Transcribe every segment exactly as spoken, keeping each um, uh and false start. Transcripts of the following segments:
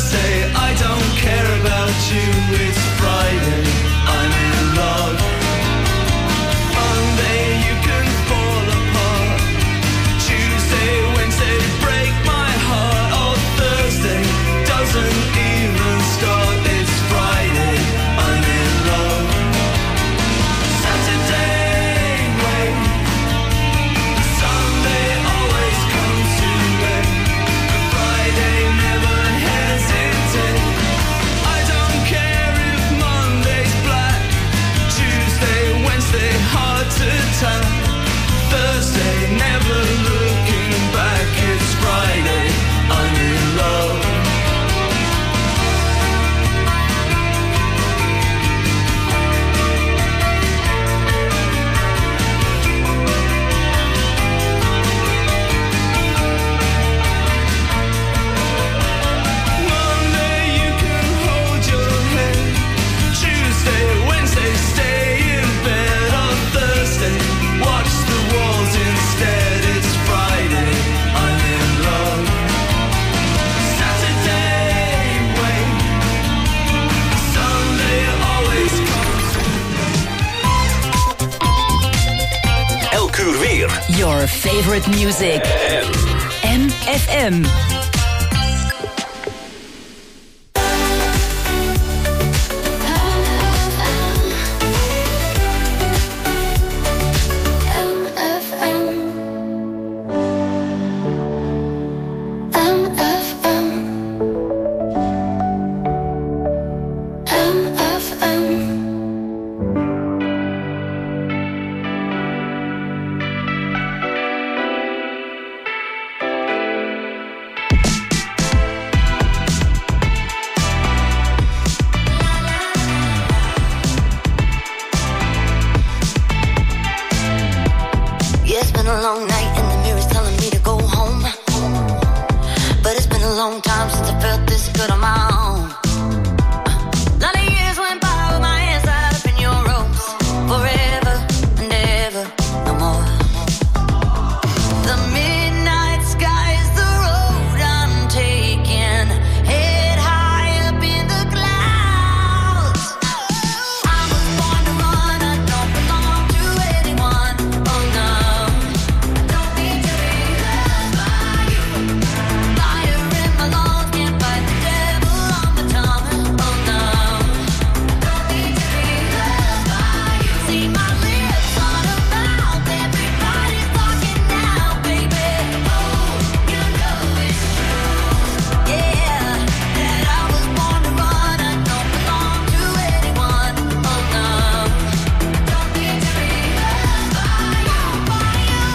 Thursday, I don't care about you. It's Friday, I'm in love. Monday, you can fall apart. Tuesday, Wednesday, break my heart. Oh, Thursday doesn't even start. It's Friday, I'm in love. Saturday, wait. Sunday always comes too late. But Friday never hesitate. I don't care if Monday's black. Tuesday, Wednesday, hard to tell. Thursday, never looking back. It's Friday, I'm in love. Monday, you can hold your head. Tuesday, Wednesday, stay in bed. On Thursday, watch the walls instead. It's Friday, I'm in love. Saturday, wait. Sunday always comes. Elk uur weer. Your favorite music. M F M. Yeah, it's been a long night and the mirror's telling me to go home. But it's been a long time since I felt this good on my own. Lot of years went by with my hands tied up in your ropes. Forever and ever, no more. The midnight sky is the road I'm taking. Head high up in the clouds. I was born to run, I don't belong to anyone. Oh no, don't need to be loved by you. Fire in my lungs, can't fight the devil on my tongue. Oh no, don't need to be loved by you. See my lips on a mouth, everybody's talking now, baby. Oh, you know it's true. Yeah, that I was born to run, I don't belong to anyone. Oh no, don't need to be loved by you, by you.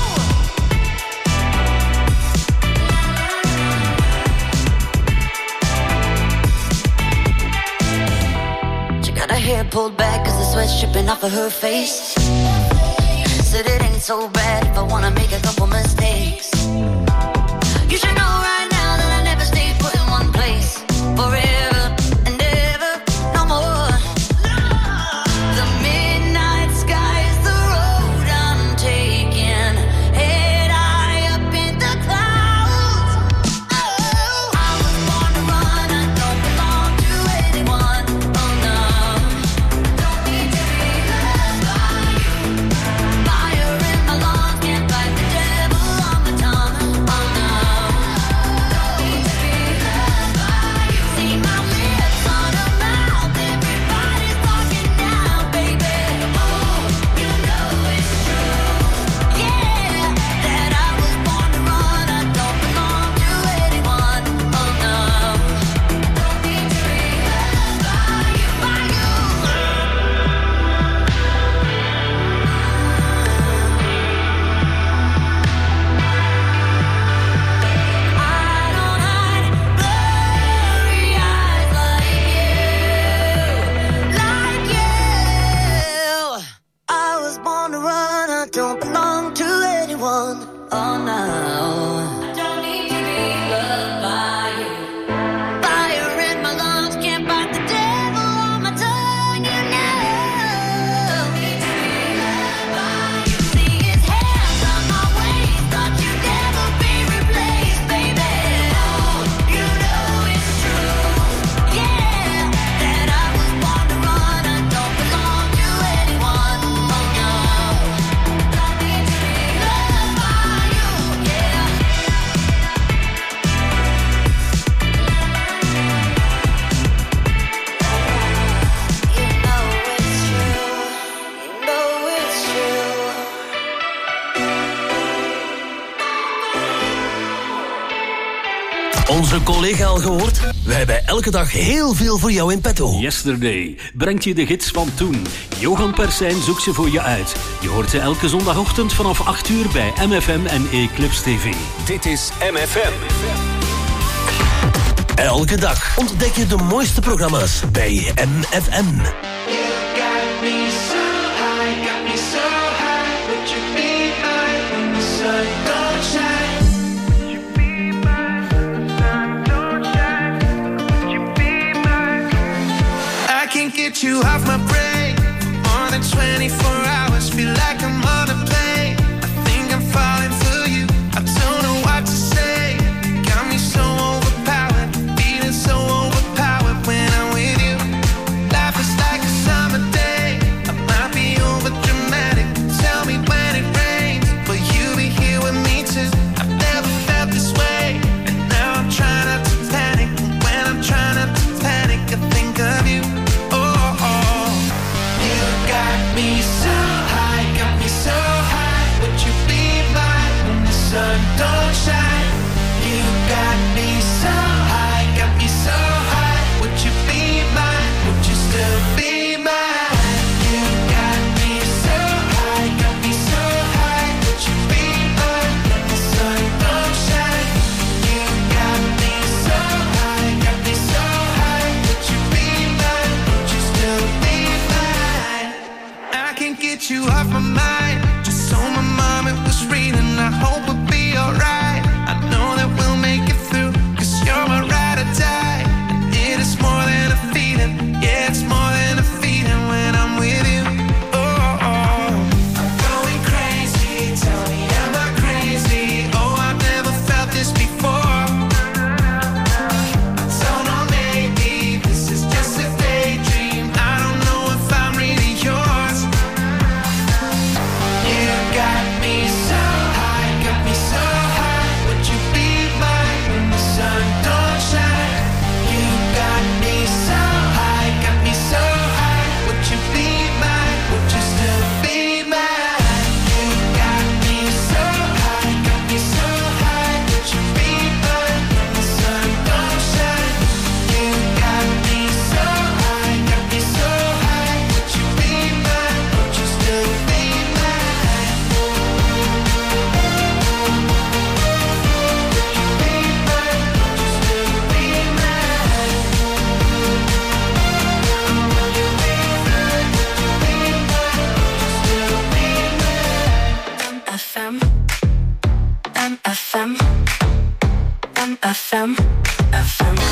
She got her hair pulled back cause the sweat's dripping off of her face. Said it ain't so bad if I wanna make a couple mistakes. You should know right now that I never stay put in one place. Forever and ever, no more. The midnight sky is the road I'm taking. Head high up in the clouds. Oh, I was born to run, I don't belong to anyone. Oh no, don't need to be loved by you. Fire in my lungs, can't fight the devil on my tongue. Oh no, collega al gehoord? Wij hebben elke dag heel veel voor jou in petto. Yesterday brengt je de gids van toen. Johan Persijn zoekt ze voor je uit. Je hoort ze elke zondagochtend vanaf acht uur bij M F M en Eclipse T V. Dit is M F M. Elke dag ontdek je de mooiste programma's bij M F M. Get you off my brain more than twenty-four hours. Feel like I'm on a plane. I think I'm falling for you. I don't know what to say. Got me so overpowered, feeling so overpowered when I'm with you. Life is like a summer day. I might be over dramatic. Tell me when it rains, will you be here with me too? I've never felt this way, and now I'm trying not to panic. When I'm trying not to panic, I think of you. Me so high, got me so high. Would you be mine when the sun don't shine? You got me so high, got me so high. Would you be mine? Would you still be mine? You got me so high, got me so high. Would you be mine when the sun don't shine? You got me so high, got me so high. Would you be mine? Would you still be mine? I can't get you off my mind. Just so my mom it was reading. I hope we'll be alright. I know that we'll make it through, cause you're my ride or die. And it is more than a feeling. Yeah, it's more than a feeling when I'm with you. Oh, oh. I'm going crazy. Tell me, am I crazy? Oh, I've never felt this before. I don't know, maybe this is just a daydream. I don't know if I'm really yours. You got me so high, got me so high. Would you be mine when the sun don't shine? You got me so high, got me so high. Would you be mine? Would you still be mine? You got me so high, got me so high. Would you be mine when the sun don't shine? You got me so high, got me so high. Would you be mine? Would you still be mine? M F M, M F M, M F M, F M.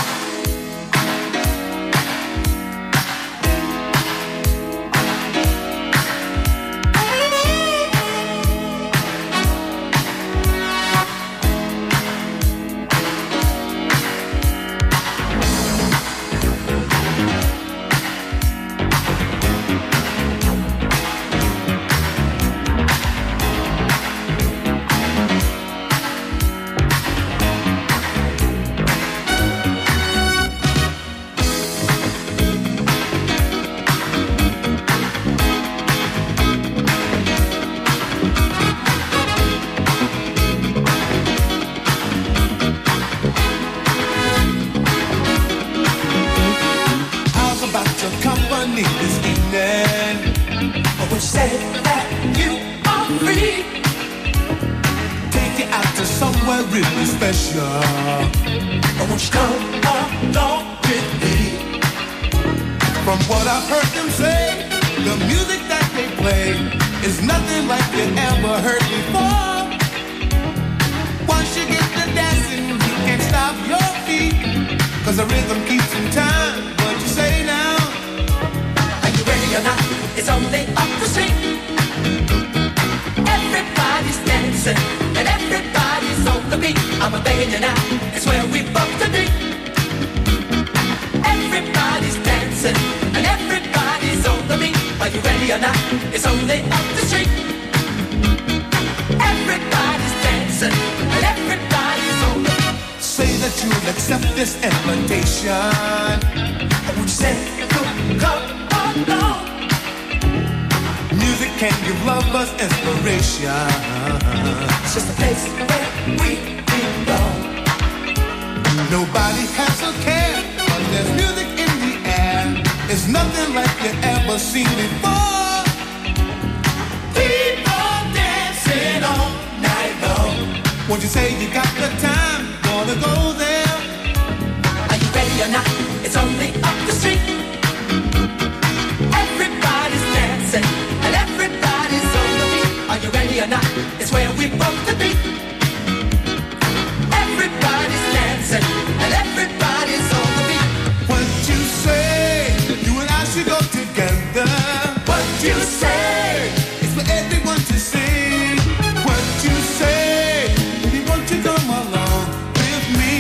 How's about your company this evening? Which said that you are free. Take you out to somewhere really special. Won't you come along with me? From what I've heard them say, the music that they play is nothing like you ever heard before. Once you get to dancing, you can't stop your feet, cause the rhythm keeps in time. What you say now? Are you ready or not? It's only up the street. Everybody's dancing and everybody's on the beat. I'm a begging you now, it's where we both to be. Everybody's dancing and everybody's on the beat. Are you ready or not? It's only up the street. Everybody's dancing and everybody's on the beat. Say that you'll accept this invitation. Would you say you'll come along? Music can give lovers inspiration. It's just a place where we belong. Nobody has a care, but there's music in the air. It's nothing like you ever seen before. People dancing all night long. Won't you say you got the time? Gonna go there. Are you ready or not? It's only up the street. Everybody's dancing and everybody's on the beat. Are you ready or not? It's where we both to be. Everybody's dancing and everybody's on the beat. What you say? You and I should go together. What you say? It's for everyone to see. What you say? Baby, won't you come along with me?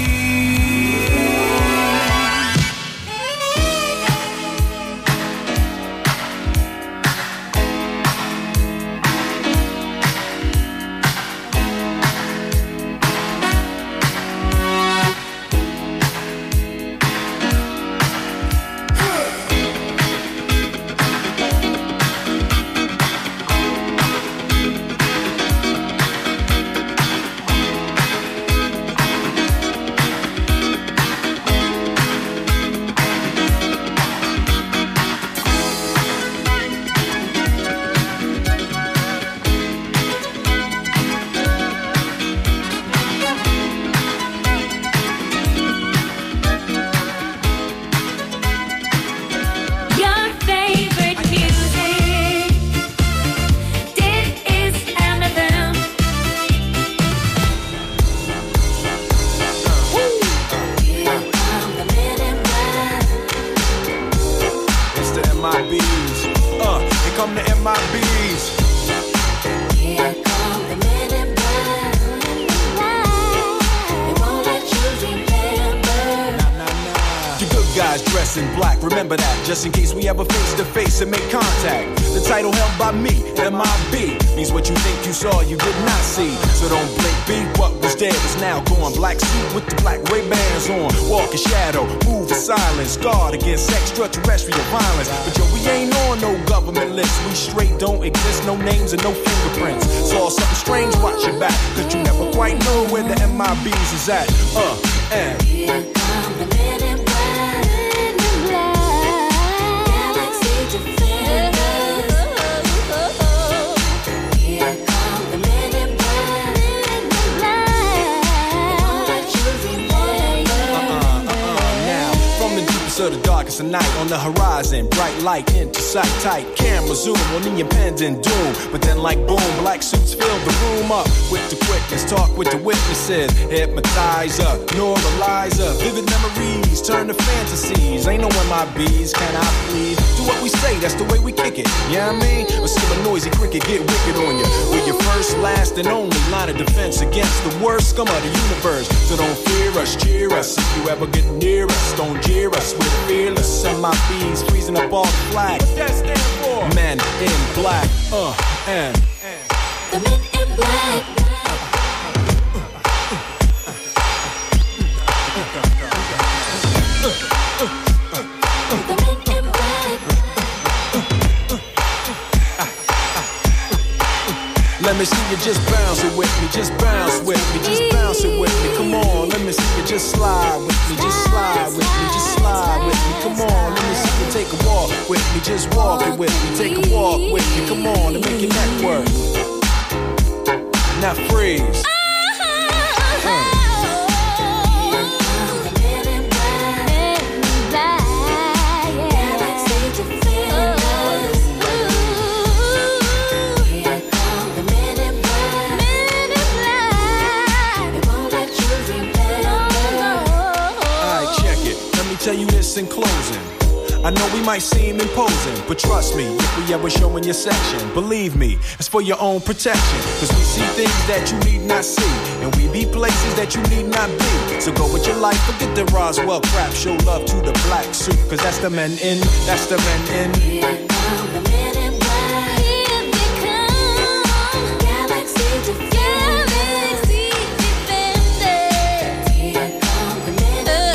Remember that, just in case we ever face to face and make contact. The title held by me, M I B, means what you think you saw, you did not see. So don't blink, be what was dead is now gone. Black suit with the black Ray-Bans on. Walk in shadow, move in silence. Guard against extraterrestrial violence. But yo, we ain't on no government list. We straight don't exist, no names and no fingerprints. Saw something strange, watch your back, cause you never quite know where the M I B's is at. Uh, and Here come the men in black. So the darkest of night on the horizon, bright light into sight, tight camera zoom on the impending doom. But then like boom, black suits fill the room up with the quickness, talk with the witnesses, hypnotizer, normalizer, vivid memories turn to fantasies. Ain't no M I Bs, can I please? Do what we say, that's the way we kick it. You know what I mean? Or see a noisy cricket get wicked on you. We're your first, last, and only line of defense against the worst scum of the universe. So don't fear us, cheer us. If you ever get near us, don't jeer us. We're fearless, M I Bs freezing up all the flag. What that stand for? Men in black, uh, and the men in black. Let me see you just bounce it with me, just bounce with me, just bounce it with me. Come on, let me see you just slide with me, just slide with me, just slide with me. Come on, let me see you take a walk with me, just walk it with me, take a walk with me. Come on, and make your neck work. Now freeze. Uh. Tell you this in closing. I know we might seem imposing, but trust me, if we ever show in your section, believe me, it's for your own protection. Cause we see things that you need not see, and we be places that you need not be. So go with your life, forget the Roswell crap, show love to the black suit. Cause that's the men in, that's the men in. Here come the men in black. Here they come. Galaxy defenders. Galaxy defenders. Here come the men in black.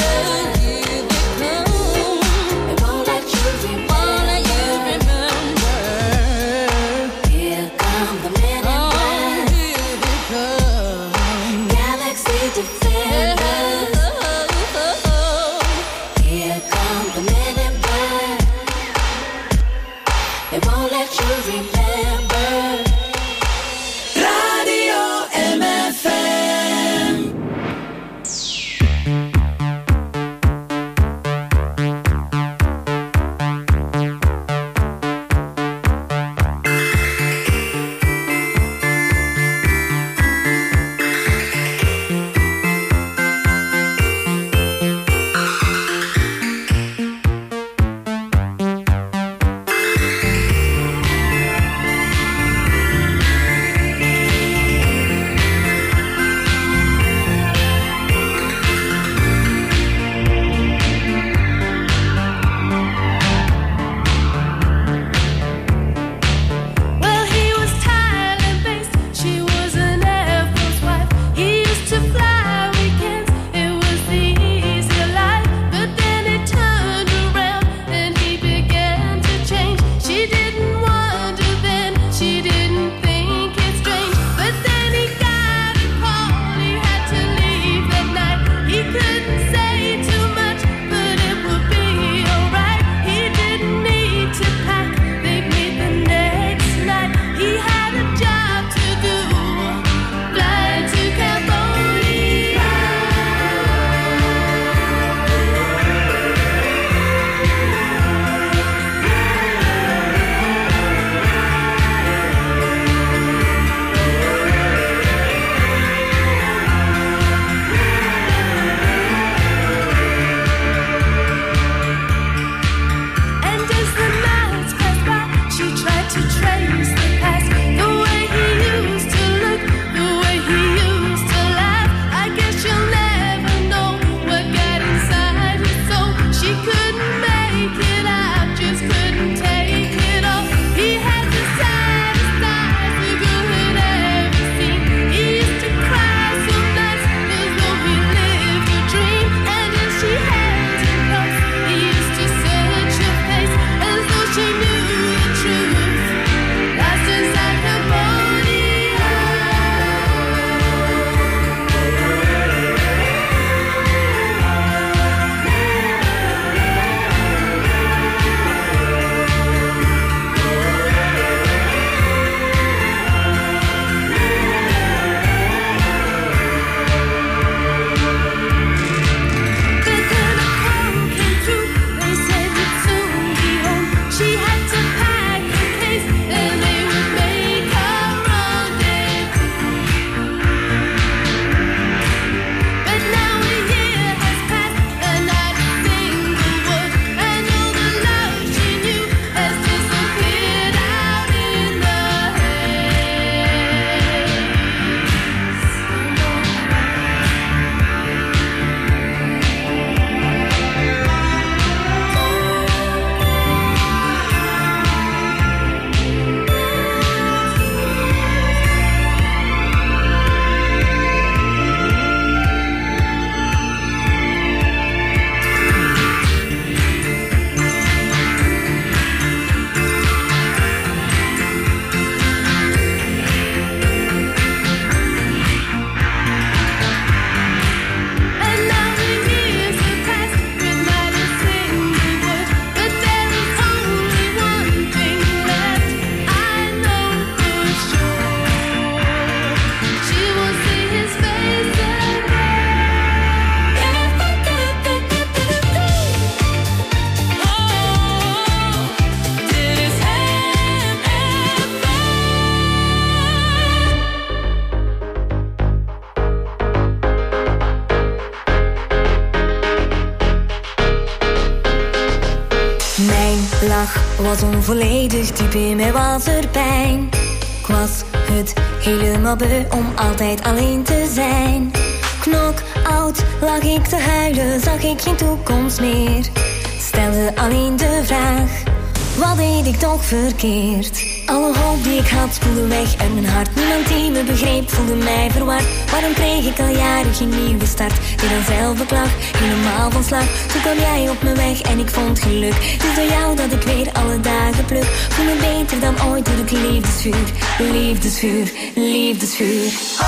Lach was onvolledig, diep in mij was er pijn. Ik was het helemaal beu om altijd alleen te zijn. Knock-out lag ik te huilen, zag ik geen toekomst meer. Stelde alleen de vraag, wat deed ik toch verkeerd? Alle hoop die ik had spoelde weg uit mijn hart. Niemand die me begreep voelde mij verward. Waarom kreeg ik al jaren geen nieuwe start? Weer een zelfbeklag, helemaal van slag. Toen kwam jij op mijn weg en ik vond geluk. Het is door jou dat ik weer alle dagen pluk. Voel me beter dan ooit door het liefdesvuur. Liefdesvuur, liefdesvuur.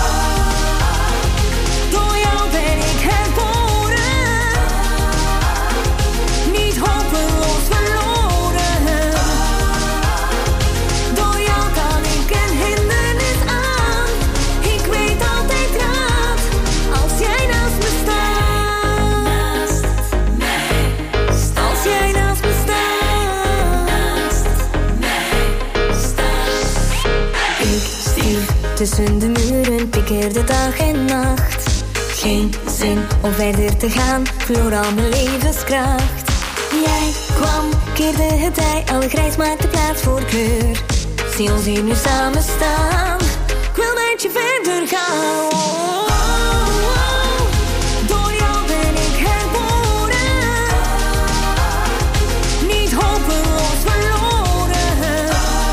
Door jou ben ik herboren. Niet hopeloos verloren. Door jou kan ik een hindernis aan. Ik weet altijd raad als jij naast me staat. Naast mij staat. Als jij naast me staat. Naast mij staat. Ik stierf tussen de muren, pikkerde dag en nacht. Geen zin om verder te gaan, verloor al mijn levenskracht. Jij kwam, keerde het tij, alle grijs maakte plaats voor kleur. Zie ons hier nu samen staan, ik wil met je verder gaan. Oh, oh, oh. Door jou ben ik herboren. Niet hopeloos verloren.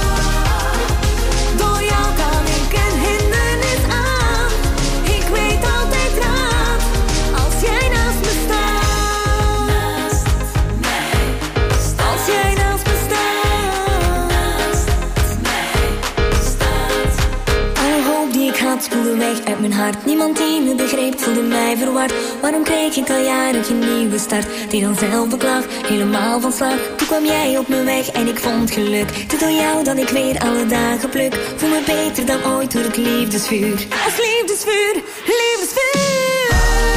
Door jou kan ik een hindernis aan. Ik weet altijd raad als jij naast me staat. Naast mij staat. Als jij naast me staat. Naast mij staat. Alle hoop die ik had spoelde weg uit mijn hart. Niemand die me begreep voelde mij verward. Waarom kreeg ik al jaren geen nieuwe start? Die dan zelf beklag, helemaal van slag. Toen kwam jij op mijn weg en ik vond geluk. Het is door jou dat ik weer alle dagen pluk. Voel me beter dan ooit door het liefdesvuur. Als liefdesvuur, liefdesvuur.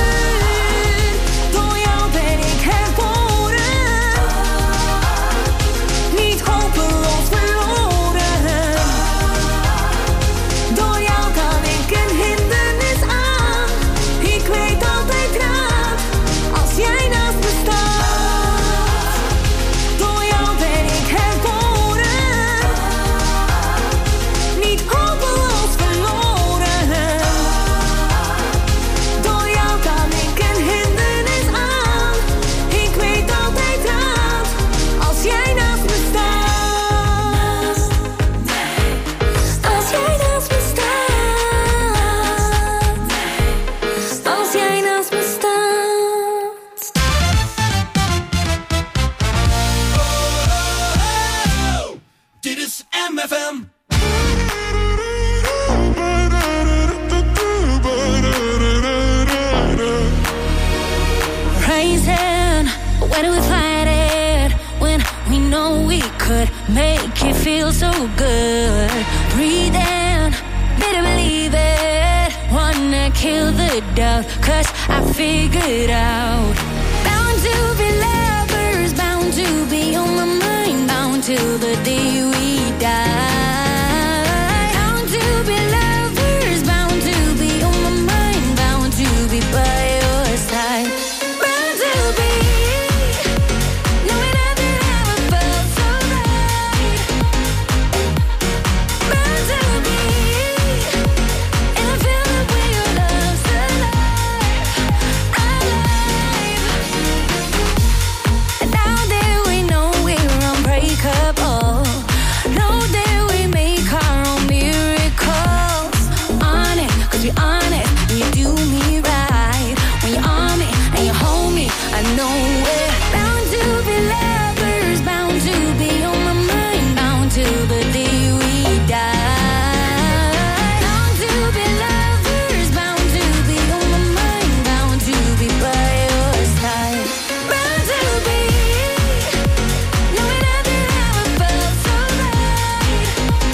Door jou ben ik herboren. Niet hopeloos verloren. Door jou kan ik een hindernis aan. Ik weet altijd raad als jij naast me staat. Door jou ben ik herboren. Niet hopeloos verloren. Door jou kan ik een hindernis aan. Ik weet altijd raad als jij naast me staat. Als jij naast me staat. Als jij naast me staat. Dit is M F M. Rising, when we fight it, when we know we could make it feel so good. Breathing, better believe it. Wanna kill the doubt, cause I figured out. Bound to be lovers, bound to be on my mind, bound till the day we die. Bound to be lovers, bound to be on my mind, bound to be by your side. Bound to be, knowing nothing ever felt so right. Bound to be, and I feel the way your love's alive, alive. And now that we know we're unbreakable, know that we make our own miracles. On it, cause we're on it, and you do me right. When you're on me and you hold me, I know it. Bound to be lovers, bound to be on my mind, bound till the day we die. Bound to be lovers, bound to be on my mind, bound to be by your side. Bound to be, knowing nothing ever felt so right.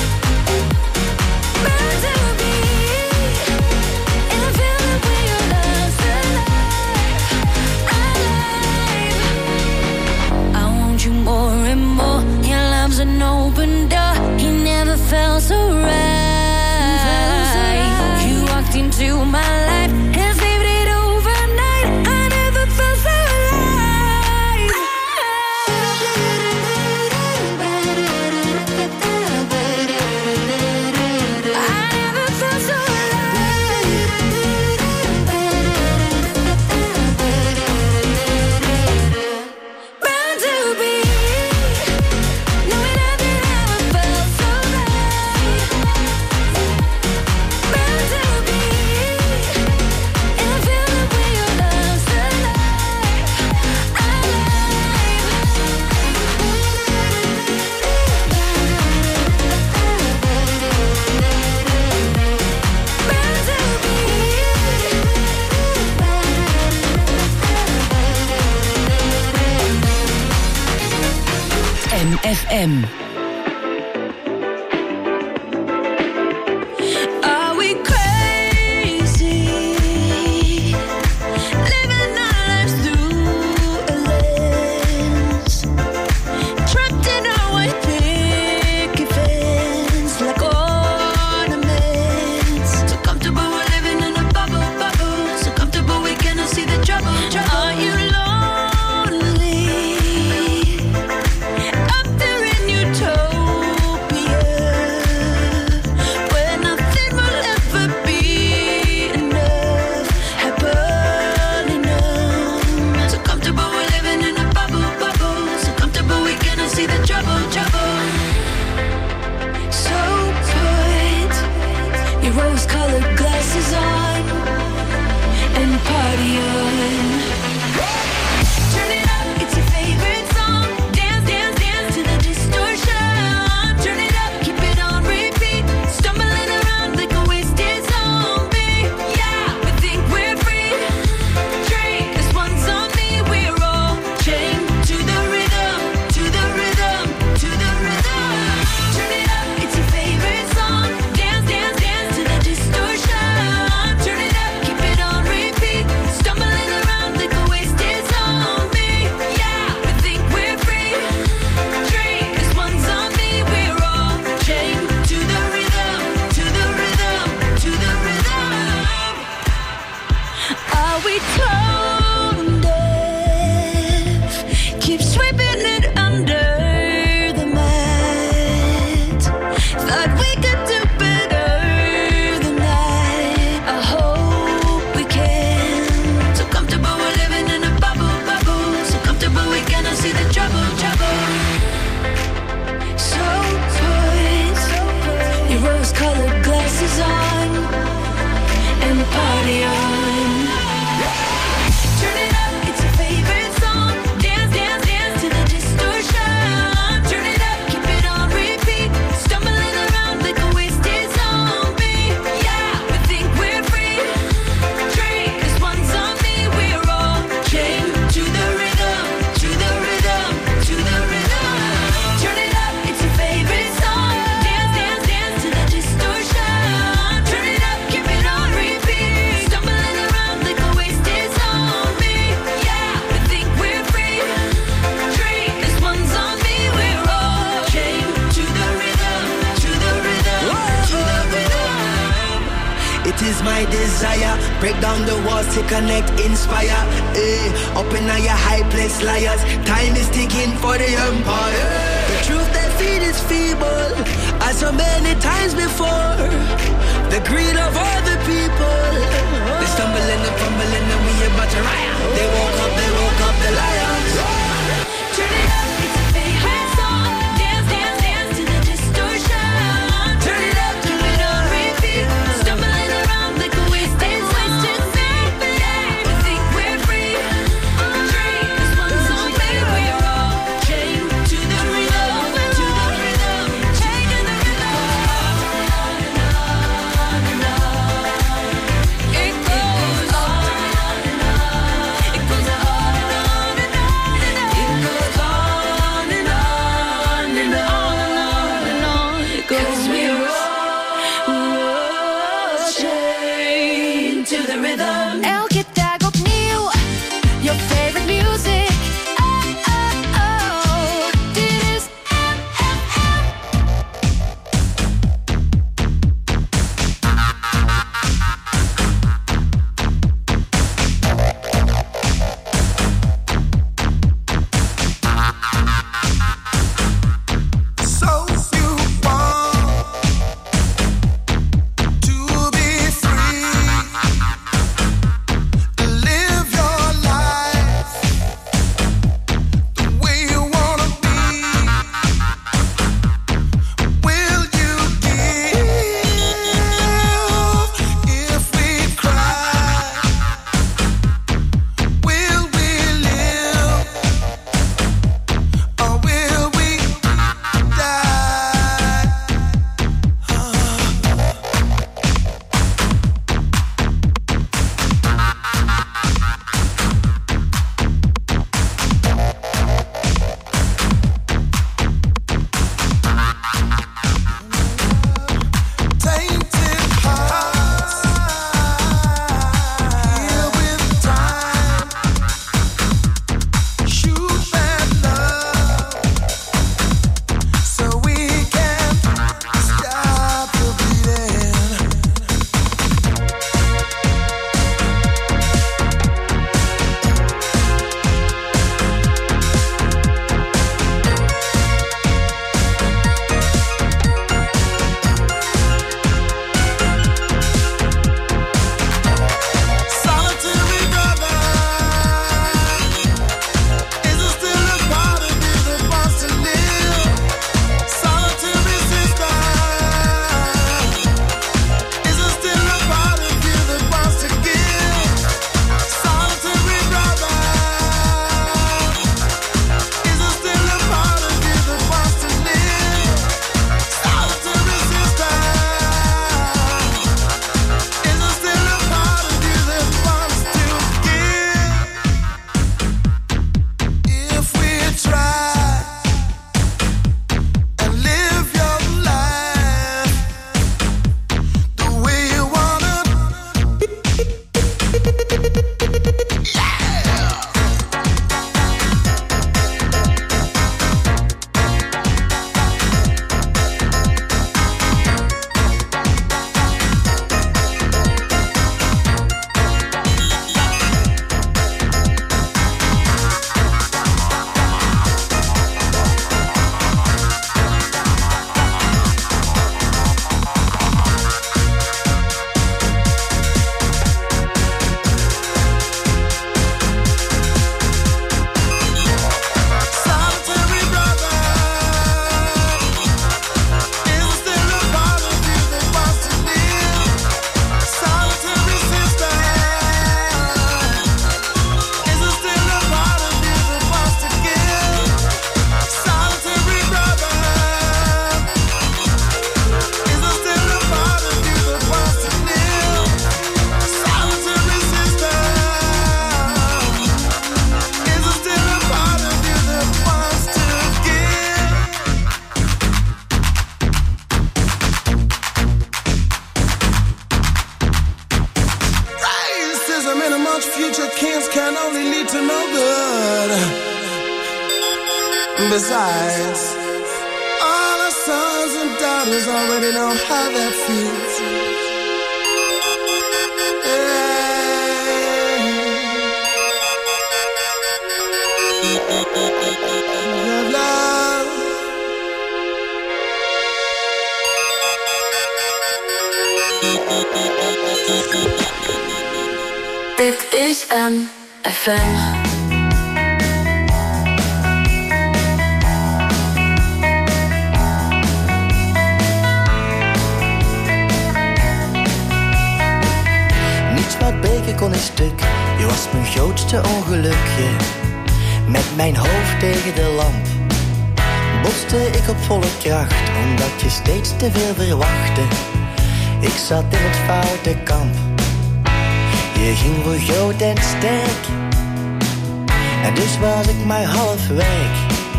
Bound to be, and I feel the way your love's alive, alive. I want you more and more. Your love's an open door. You never felt so right. You walked into my life and saved it overnight. I never felt so alive. M F M. Are we crazy? Living our lives through a lens, trapped in our white picket fence like ornaments. So comfortable we're living in a bubble, bubble. So comfortable we cannot see the trouble, trouble. Are you lonely? Up there in utopia, where nothing will ever be enough, happily numb. So comfortable we're living in a bubble, bubble. So comfortable we cannot see the trouble, trouble. So put your rose-colored glasses on and party on. Turn it up, it's your favorite song. Dance, dance, dance to the distortion. Turn it up, keep it on repeat. Stumbling around like a wasted zombie. Yeah, we think we're free. Drink, this one's on me. We're all chained to the rhythm, to the rhythm, to the rhythm. Turn it up, it's your favorite song. Dance, dance, dance to the distortion. Turn it up, keep it on repeat. Stumbling around like a wasted zombie. Yeah, we think we're free. Drink, this one's on me. We're all chained to the rhythm, to the rhythm, to the rhythm. Are we tone deaf? Keep sweeping it under the mat. Thought we could do better than that. I hope we can. So comfortable we're living in a bubble, bubble. So comfortable we cannot see the trouble, trouble. So put your rose-colored glasses on and party on. Turn it up, it's your favorite song. Dance, dance, dance to the distortion. Turn it up, keep it on repeat. Stumbling around like a wasted zombie. Yeah, we think we're free. Drink, this one's on me. We're all chained to the rhythm, to the rhythm, to the rhythm. Turn it up, it's your favorite song. Dance, dance, dance to the distortion. Turn it up, keep it on repeat. Stumbling around like a wasted zombie. Yeah, we think we're free. Drink, this one's on me. We're all chained to the rhythm, to the rhythm, to the rhythm. It is my desire, break down the walls to connect, inspire. Eh, up in your high place, liars. Time is ticking for the empire. The truth they feed is feeble, as so many times before. The greed of all the people. They stumbling and fumbling and we about to riot. They woke up, they woke up the lions. Turn it up, it's your favorite song. Dance, dance, dance to the distortion. Turn it up, keep it on repeat. Stumbling around like a wasted zombie. Yeah, we think we're free. Drink, this one's on me. We're all chained to the rhythm, to the rhythm, chained to the rhythm. It goes on and on and on. It goes on and on and on. Besides, all our sons and daughters already know how that feels. Love, love. Dit is M F M. Wat breken kon in stuk, je was mijn grootste ongelukje. Met mijn hoofd tegen de lamp botste ik op volle kracht, omdat je steeds te veel verwachtte. Ik zat in het foute kamp. Je ging voor groot en sterk, en dus was ik maar half weg.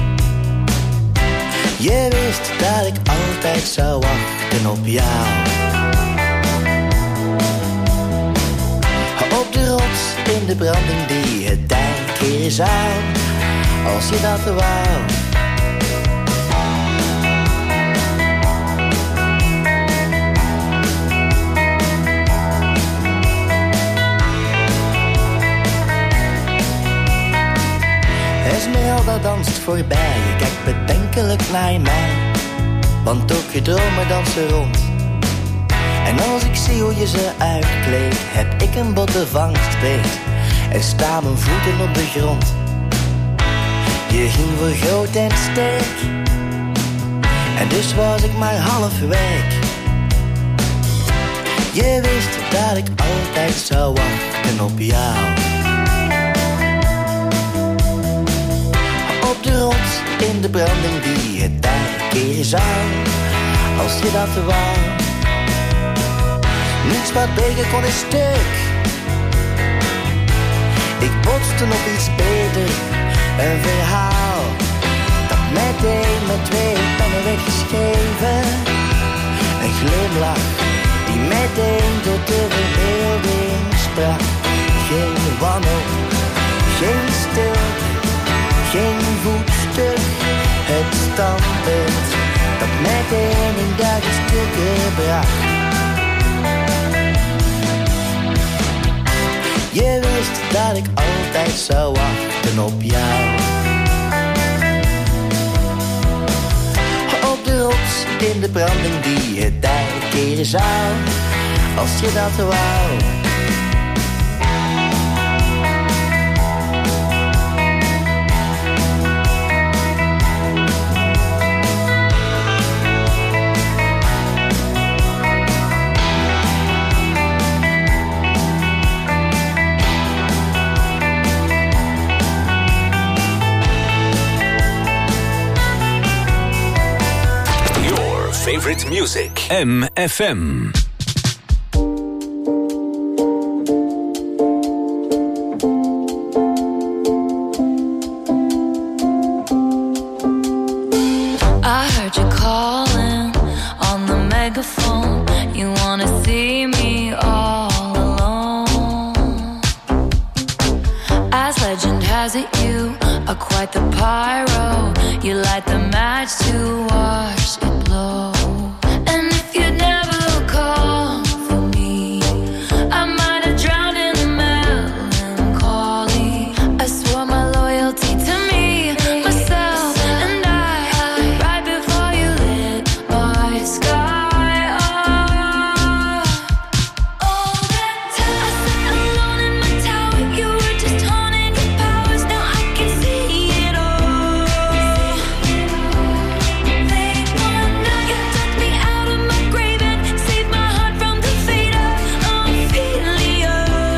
Je wist dat ik altijd zou wachten op jou. Op de rots in de branding die het tij keer zou, als je dat wou. Esmeralda danst voorbij, je kijkt bedenkelijk naar mij, want ook je dromen dansen rond. En als ik zie hoe je ze uitkleedt, heb ik een botte vangstbeet en staan mijn voeten op de grond. Je ging voor groot en sterk, en dus was ik maar half weg. Je wist dat ik altijd zou wachten op jou. Op de rots in de branding die het tij keer zou, als je dat wou. Niets wat breken kon is stuk. Ik botste op iets beter, een verhaal dat meteen met twee pennen werd geschreven. Een glimlach die meteen tot de verbeelding sprak. Geen wanhoop, geen stuk, geen voetstuk. Het standpunt dat meteen in duizend stukken brak. Je wist dat ik altijd zou wachten op jou. Op de rots in de branding die het tij keren zou, als je dat wou. Favorite music. M F M. I heard you calling on the megaphone. You wanna see me all alone. As legend has it, you are quite the pyro. You light the match to watch it blow. And if you'd never call for me, I might have drowned in the melancholy. I swore my loyalty to me, myself, and I, right before you lit my sky up. All that time I sat alone in my tower, you were just haunting your powers. Now I can see it all. Late one night, you took me out of my grave and saved my heart from the fate of Ophelia.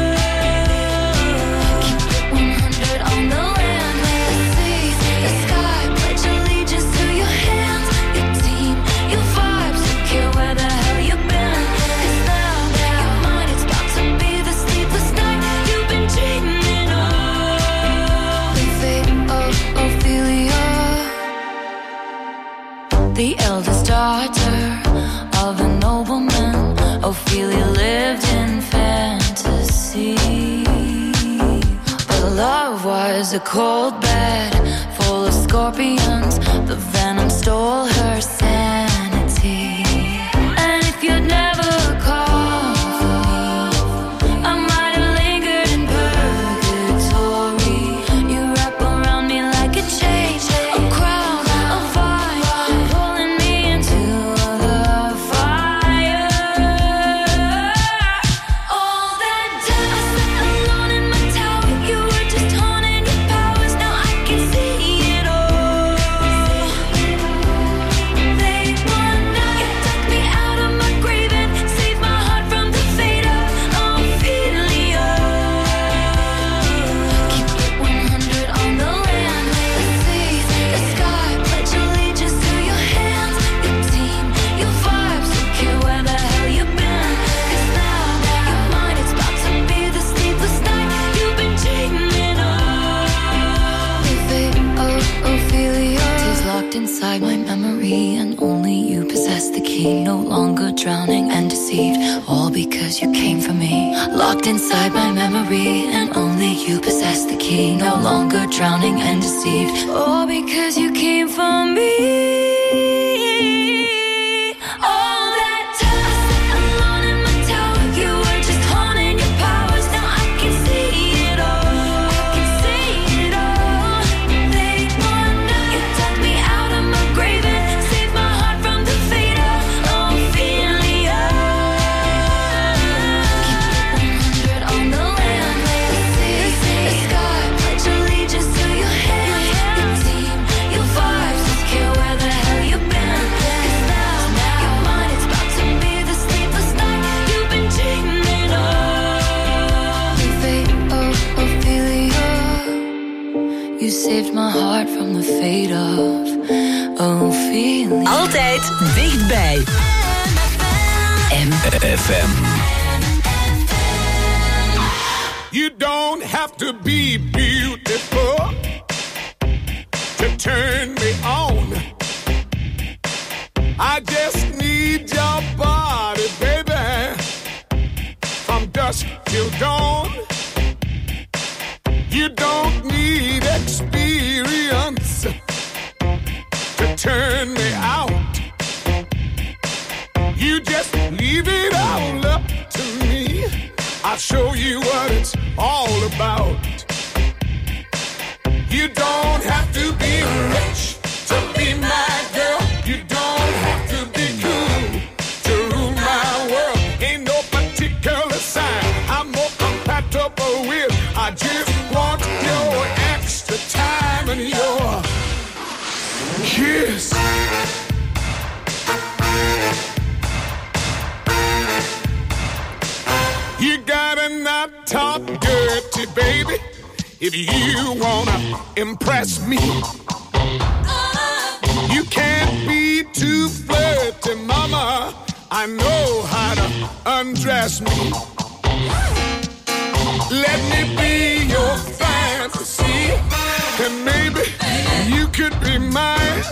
Keep it one hundred on the land, the sea, the sky. Pledge allegiance to your hands, your team, your vibes. Don't care where the hell you've been, 'cause now you're mine. It's about to be the sleepless night you've been dreaming of. The fate of Ophelia, the eldest daughter of a nobleman. Ophelia lived in fantasy, but love was a cold bed full of scorpions. stole her sanity. And if you'd never called for me, I might have lingered in purgatory. You wrap around me like a chain, a crown, a vine, pulling me into the fire. All that time I sat alone in my tower, you were just haunting your powers. Now I can see it all. They want now you dug me out of my grave and saved my heart from the fate of Ophelia. Keep it one hundred on the land, the sea, the sky. Pledge allegiance to your hands, your team, your vibes. Don't care where the hell you've been, 'cause now you're mine. It's about to be the sleepless night you've been dreaming of. The fate of Ophelia is locked inside my memory, and only you possess the key. No longer drowning and deceived, all because you came for me. Locked inside my memory, and only you possess the key. No longer drowning and deceived, all because you came for me. All that time I sat alone in my tower, you were just haunting your powers. Now I can see it all. I can see it all. They want now you dug me out of my grave and saved my heart from the fate of Ophelia. Keep it one hundred on the land, the sea, the sky. Pledge allegiance to your hands, your team, your vibes. Don't care where the hell you've been, 'cause now you're mine. It's about to be the sleepless night you've been dreaming of. The fate of Ophelia. You saved my heart from the fate of Ophelia. Altijd dichtbij. M F M. You don't have to be beautiful to turn me on. I just need your body, baby, from dusk till dawn. You don't need experience to turn me out. You just leave it all up to me. I'll show you what it's all about. You don't have to be rich to be my girl. You don't have to be cool to rule my world. Ain't no particular sign I'm more compatible with. I just want your extra time and your kiss. You gotta not talk dirty, baby, if you wanna impress me. You can't be too flirty, mama. I know how to undress me. Let me be your fantasy, and maybe you could be mine.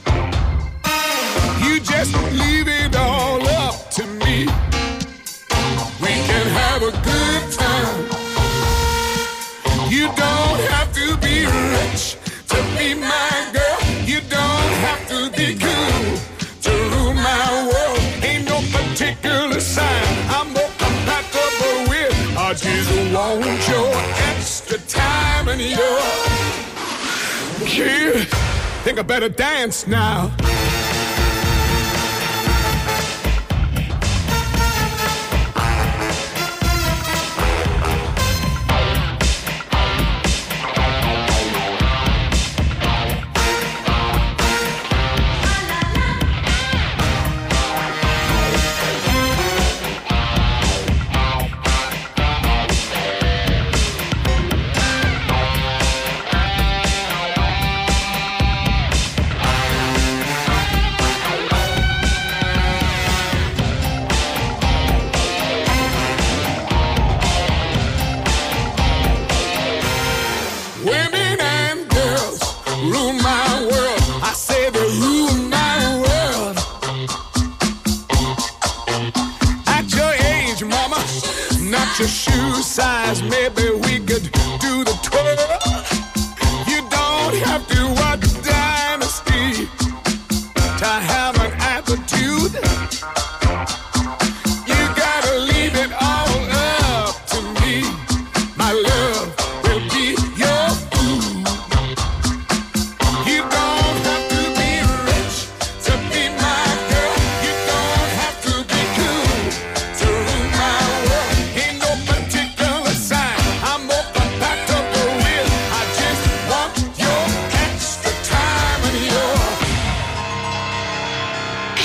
You just leave it all up to me. We can have a good time. You don't have to be rich to be my girl. You don't have to be cool to rule my world. Ain't no particular sign I'm more compatible with. I just want your extra time and your kid. Think I better dance now. Your shoe size, maybe we could do the twirl. You don't have to watch Dynasty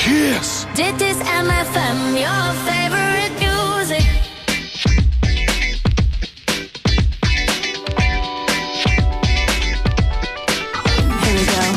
Kiss. Dit is M F M, your favorite music. Here we go.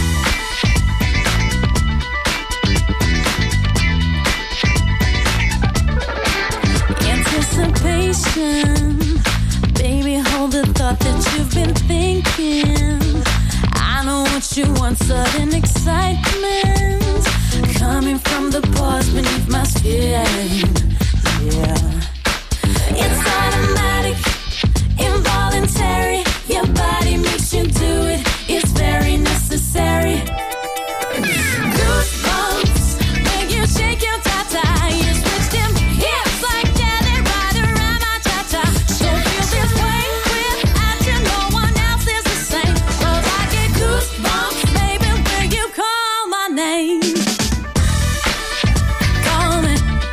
Anticipation, baby, hold the thought that you've been thinking. I know what you want, sudden excitement coming from the pause beneath my skin. Yeah, it's automatic, involuntary. Your body makes you do it. It's very necessary. Goosebumps when you shake your ta-ta. You switch them hips like jelly right around my cha-cha. So feel this way without you. No one else is the same. 'Cause I get goosebumps, baby, when you call my name. Call me.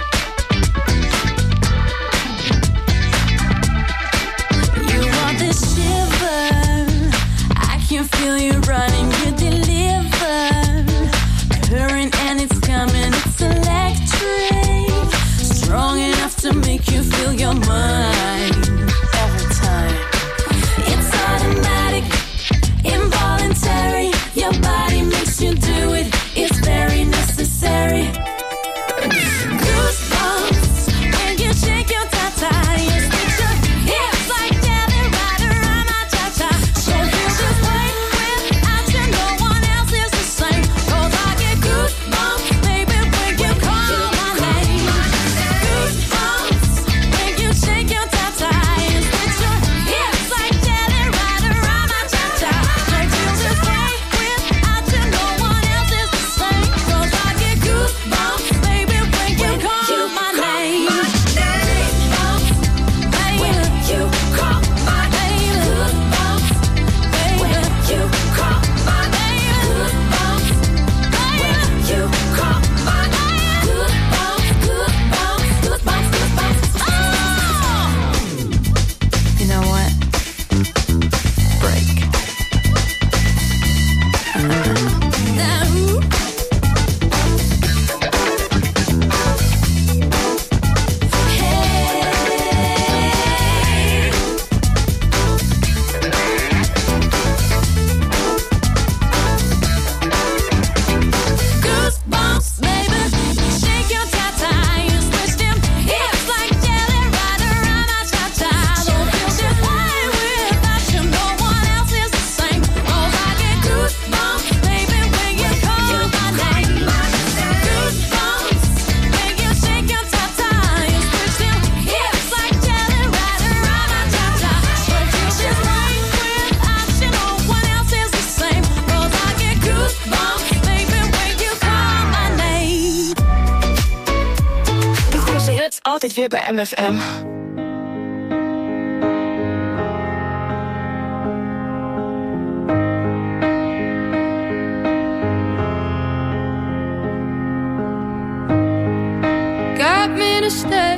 You want this shiver. I can feel you running, you deliver. Current and it's coming, it's electric. Strong enough to make you feel your mind every time. It's automatic, involuntary. Your body makes you do it. It's very necessary. Goosebumps when you shake your ta-ta. You switch your hips like jelly right around my cha-cha. So feel this way without you. No one else is the same. 'Cause I get goosebumps, baby, when you call my name. Goosebumps when you shake your ta-ta. You switch your hips like jelly right around my cha-cha. I feel this way without you. No one else is the same. 'Cause I get goosebumps, baby, when you call my name. Goosebumps, baby, when you call my name. Goosebumps, baby, when you call my name. Goosebumps, baby, when you call my name. Goosebumps, goosebumps, goosebumps, goosebumps. Oh! You know what? Break. Now. Goosebumps, baby, shake your ta-ta. You switch them hips like jelly right around my cha-cha. Don't feel this way without you. No one else is the same. 'Cause I get goosebumps, baby, when you call my name. Goosebumps when you shake your ta-ta. You switch them hips like jelly right around my cha-cha. Don't feel this way without you. No one else is the same. 'Cause I get goosebumps, baby, when you call my name. De grootste hits altijd weer bij M F M. Got me to stay.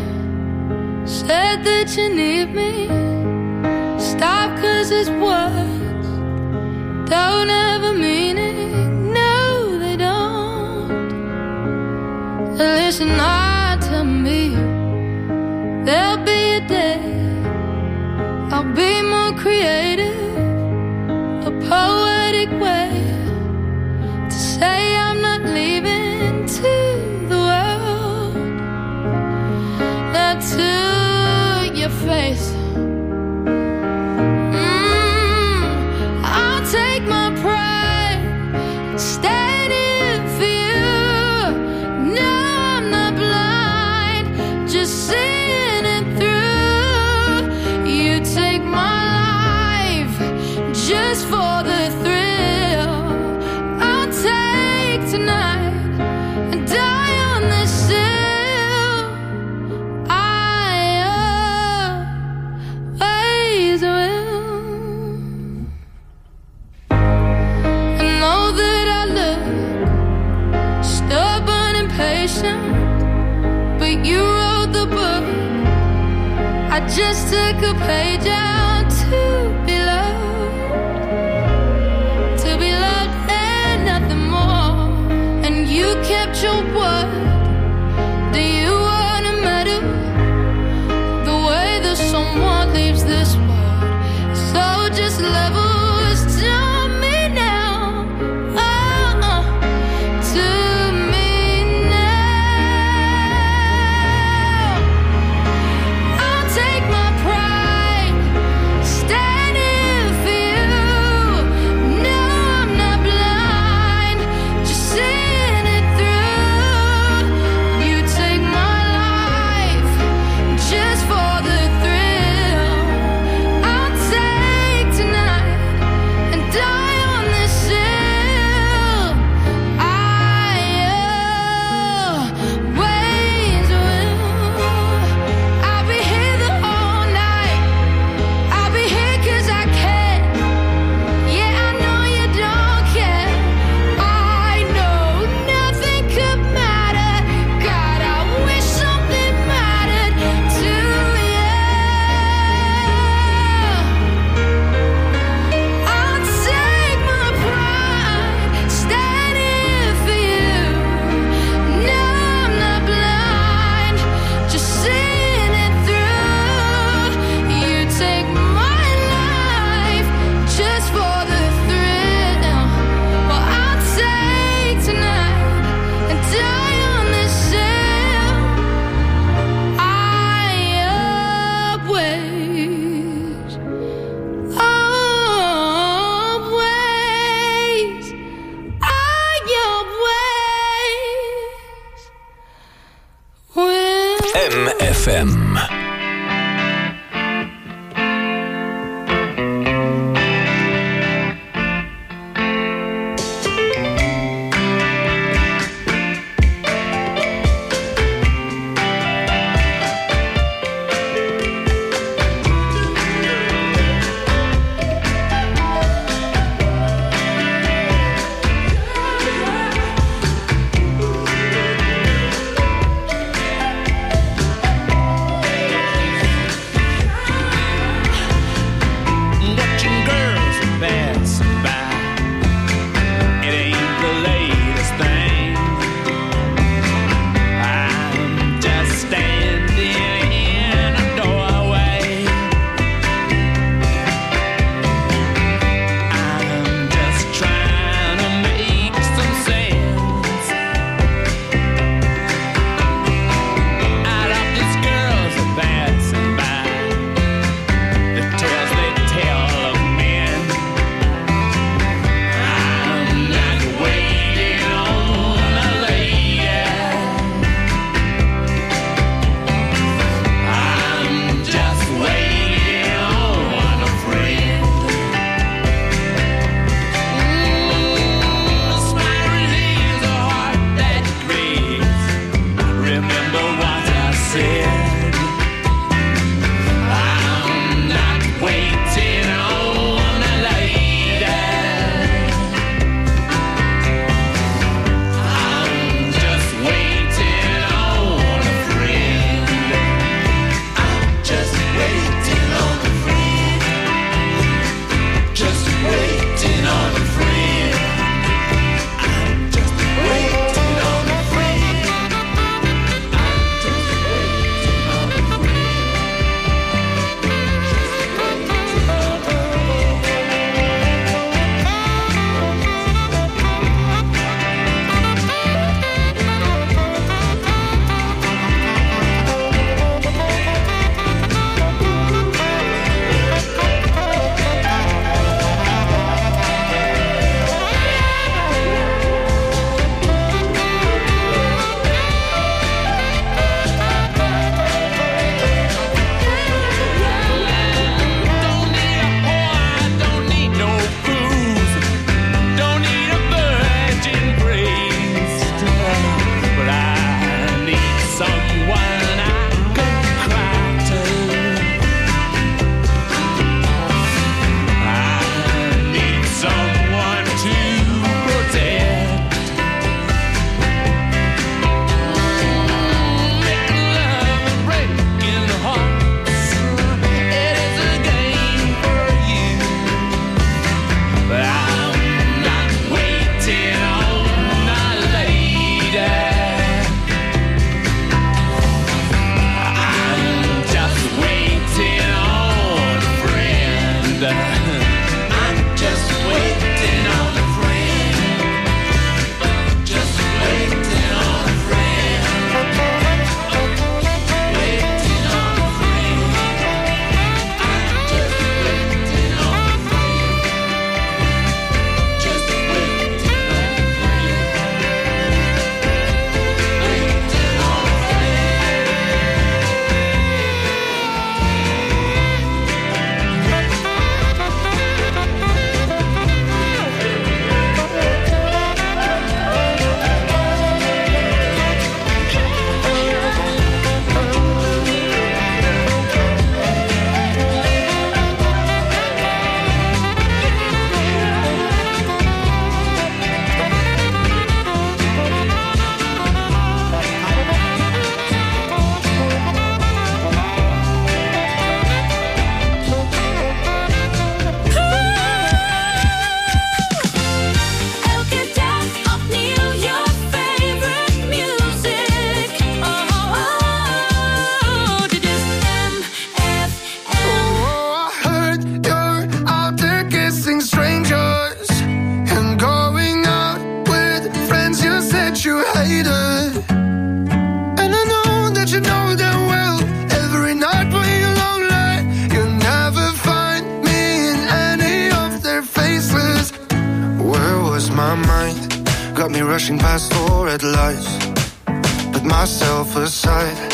Said that you need me. Stop 'cause it's words don't ever mean it. No, they don't. Listen hard to me. There'll be a day I'll be more creative. A poetic way to say I'm not leaving to the world. Not to your face. Mm, I'll take my pride, stand in for you. No, I'm not blind, just seeing it through. You take my life just for the thrill. I'll take tonight and die on this hill. I always will. I know that I look stubborn and patient, but you wrote the book. I just took a page out to be loved, to be loved and nothing more. And you kept M F M. Got me rushing past all red lights. Put myself aside.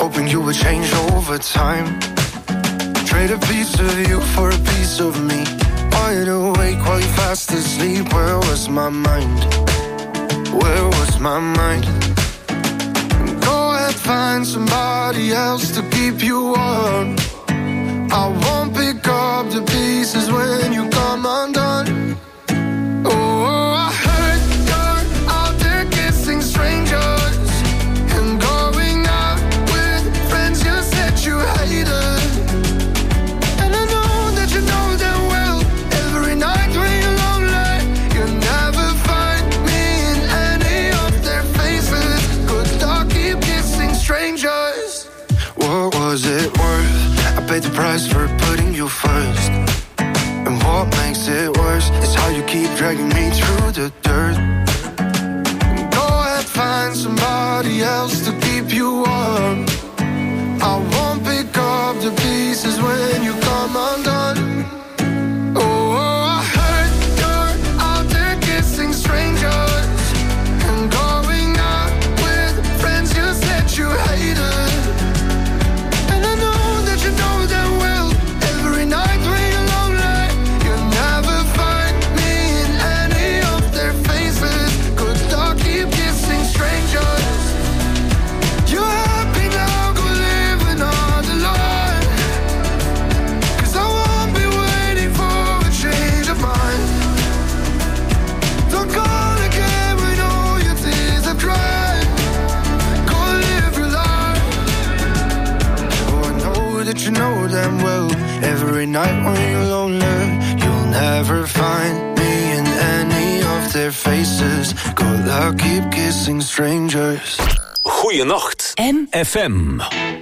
hoping you would change over time. Trade a piece of you for a piece of me. Wide awake while you fast asleep. Where was my mind? Where was my mind? Go ahead, find somebody else to keep you warm. I won't pick up the pieces when you come undone. Oh, I heard you're out there kissing strangers and going out with friends you said you hated. And I know that you know them well. Every night when you're lonely, you never find me in any of their faces. Good luck, keep kissing strangers. What was it worth? I paid the price for putting you first. And what makes it worse is how you keep dragging me through the dirt. Go ahead, find somebody else to keep you warm. I won't pick up the pieces when you come undone. Oh, I heard you're out there kissing strangers and going out with friends you said you hated. And I know that you know them well. Every night when you're lonely, you never find me in any of their faces. Good luck, keep kissing strangers. You're happy now, go live another life. 'Cause I won't be waiting for a change of mind. Don't call again when all your tears have dried. Go live your life. Oh, I know that you know them well. Every night when you're lonely, you'll never find me in any of their faces. Good luck, keep kissing strangers. Goeienacht. M F M.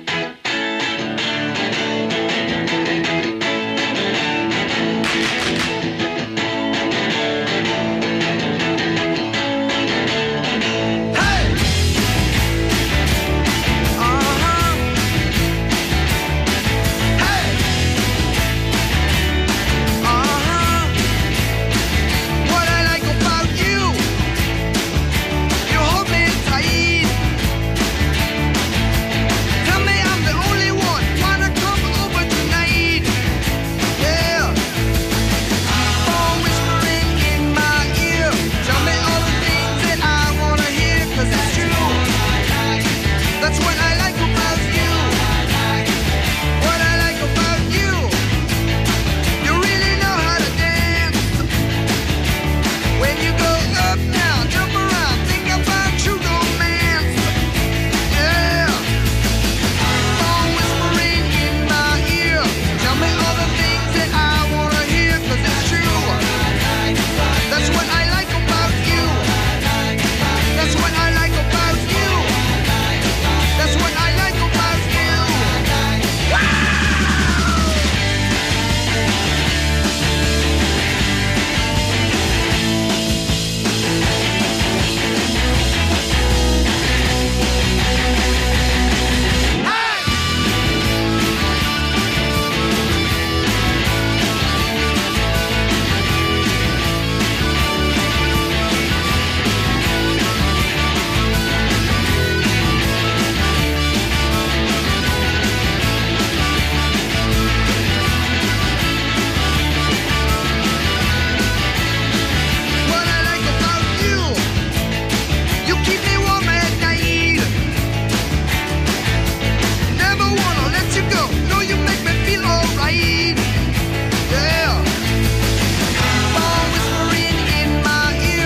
What I like about you, you hold me tight. Tell me I'm the only one. Wanna come over tonight? Yeah. Phone whispering in my ear. Tell me all the things that I wanna hear, 'cause it's true. That's what I like about you. What I like about you, you really know how to dance. When you go up, down,